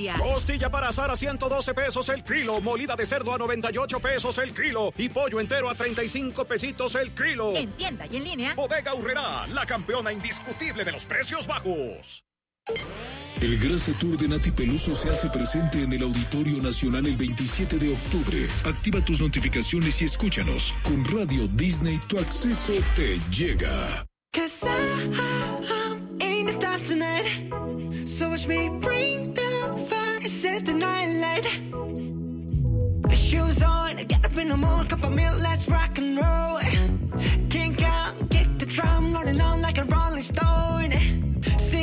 Familia. Costilla para asar a 112 pesos el kilo. Molida de cerdo a 98 pesos el kilo. Y pollo entero a 35 pesitos el kilo. En tienda y en línea. Bodega Aurrerá, la campeona indiscutible de los precios bajos. El Grasa Tour de Nati Peluso se hace presente en el Auditorio Nacional el 27 de octubre. Activa tus notificaciones y escúchanos. Con Radio Disney tu acceso te llega. Ain't the stars tonight, so watch me bring the fire, set the night light. The shoes on, get up in the morning, cup of milk, let's rock